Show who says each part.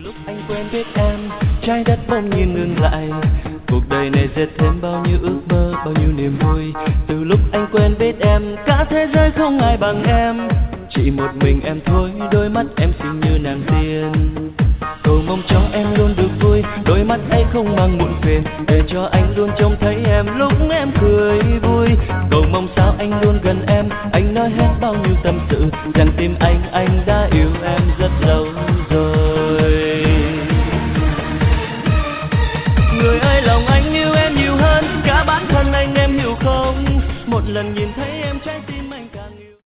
Speaker 1: lúc anh quen biết em, trái đất bỗng nhiên ngừng lại. Cuộc đời này dệt thêm bao nhiêu ước mơ, bao nhiêu niềm vui. Từ lúc anh quen biết em, cả thế giới không ai bằng em. Chỉ một mình em thôi, đôi mắt em xinh như nàng tiên. Cầu mong cho em luôn được vui, đôi mắt ấy không mang muộn phiền, để cho anh luôn trông thấy em lúc em cười vui. Cầu mong sao anh luôn gần em, anh nói hết bao nhiêu tâm sự, rằng tim anh đã yêu em rất lâu rồi.